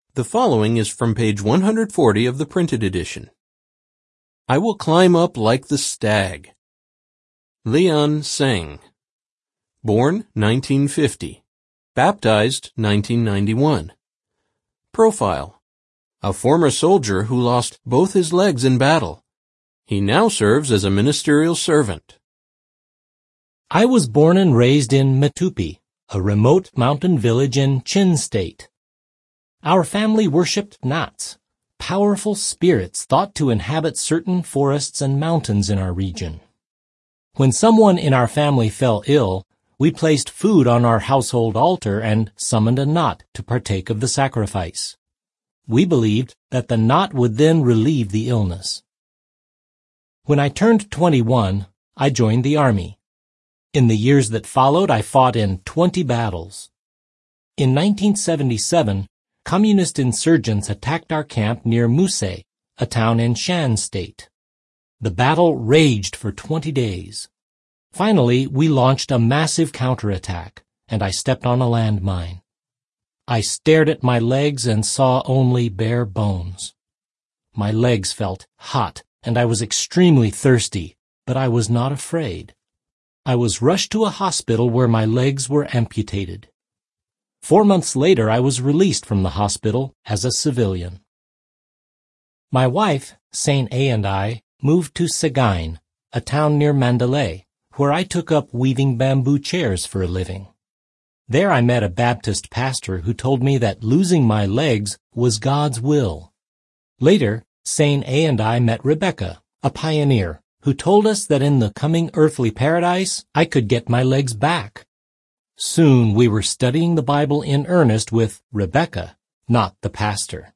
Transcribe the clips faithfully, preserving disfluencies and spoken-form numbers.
The following is from page one hundred forty of the printed edition. I will climb up like the stag. Leon Tseng. Born nineteen fifty. Baptized nineteen ninety-one. Profile. A former soldier who lost both his legs in battle. He now serves as a ministerial servant. I was born and raised in Metupi, a remote mountain village in Chin State. Our family worshipped Nats, powerful spirits thought to inhabit certain forests and mountains in our region. When someone in our family fell ill, we placed food on our household altar and summoned a Nat to partake of the sacrifice. We believed that the Nat would then relieve the illness. When I turned twenty-one, I joined the army. In the years that followed, I fought in twenty battles. In nineteen seventy-seven, communist insurgents attacked our camp near Musei, a town in Shan State. The battle raged for twenty days. Finally, we launched a massive counterattack, and I stepped on a landmine. I stared at my legs and saw only bare bones. My legs felt hot, and I was extremely thirsty, but I was not afraid. I was rushed to a hospital where my legs were amputated. Four months later, I was released from the hospital as a civilian. My wife, Saint A, and I moved to Sagaing, a town near Mandalay, where I took up weaving bamboo chairs for a living. There I met a Baptist pastor who told me that losing my legs was God's will. Later, Saint A and I met Rebecca, a pioneer, who told us that in the coming earthly paradise, I could get my legs back. Soon we were studying the Bible in earnest with Rebecca, not the pastor.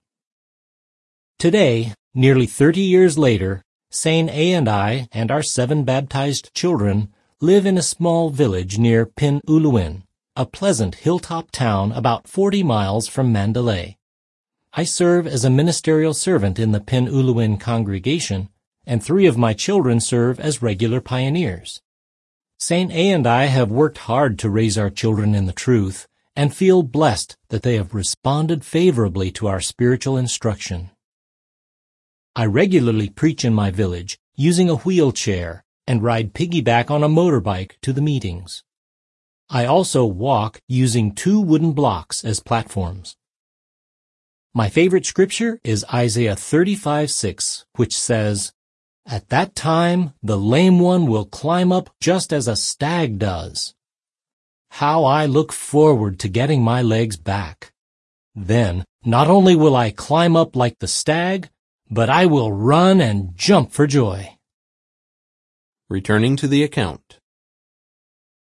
Today, nearly thirty years later, Saint A and I and our seven baptized children live in a small village near Pinuluin, a pleasant hilltop town about forty miles from Mandalay. I serve as a ministerial servant in the Pinuluin congregation, and three of my children serve as regular pioneers. Saint A and I have worked hard to raise our children in the truth and feel blessed that they have responded favorably to our spiritual instruction. I regularly preach in my village using a wheelchair and ride piggyback on a motorbike to the meetings. I also walk using two wooden blocks as platforms. My favorite scripture is Isaiah thirty-five six, which says, "At that time, the lame one will climb up just as a stag does." How I look forward to getting my legs back. Then, not only will I climb up like the stag, but I will run and jump for joy. Returning to the account.